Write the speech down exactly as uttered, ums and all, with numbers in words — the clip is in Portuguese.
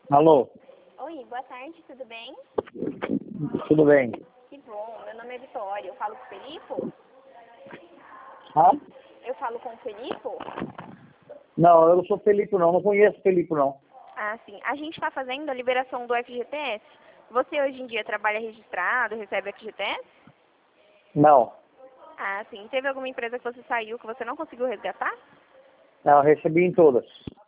Alô, Oi, boa tarde, tudo bem? tudo bem? Que bom, meu nome é Vitória, eu falo com o Felipe? Ah? Eu falo com o Felipe? Não, eu não sou Felipe não, não conheço Felipe não. Ah, sim. A gente está fazendo a liberação do F G T S. Você hoje em dia trabalha registrado, recebe F G T S? Não, Ah, sim. Teve alguma empresa que você saiu que você não conseguiu resgatar? não, eu recebi em todas.